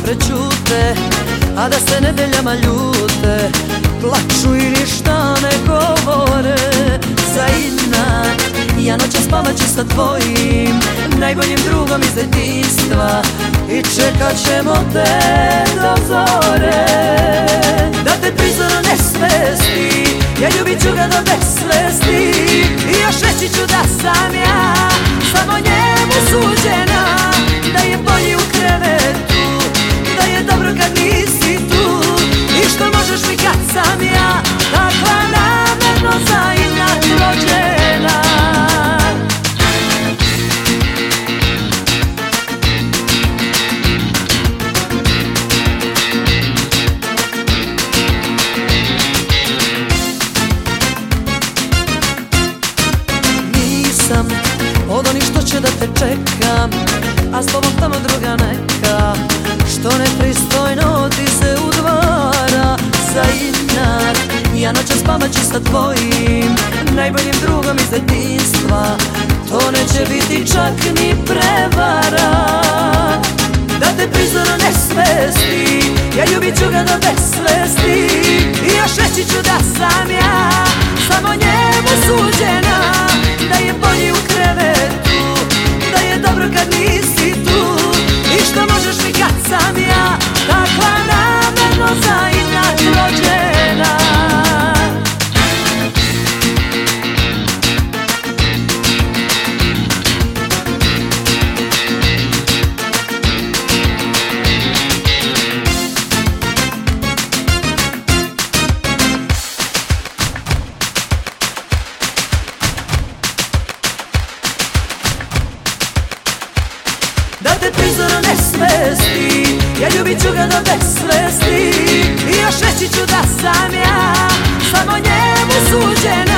prećute, a da se nedeljama ljute, plaču i ništa ne govore. Za inat ja noćas spavaću sa tvojim najboljim drugom iz detinjstva i čekat ćemo te do zore. Da te prizorno ne svesti, ja ljubit ću ga do besvesti i još reći ću da sam ja samo njemu suđena, da je bolji u krevetu, da je dobro kad nisi tu i što možeš mi kad sam ja takva namerno za inat rođena. Nisam od onih što će da te čekam, a s tobom tamo druga neka, što nepristojno ti se udvara. Za inat ja noćas spavaću sa tvojim najboljim drugom iz detinjstva, to neće biti čak ni prevara. Da te prizorno ne svesti, ja ljubit ću ga do besvesti i još reći ću da sam ja samo njemu suđena, da je bolji u krevetu, da je dobro kad nisi tu i što možeš mi kad sam ja takva namerno za inat rođena. Da te prizorno ne svesti, ja ljubit ću ga do besvesti i još reći ću da sam ja samo njemu suđena.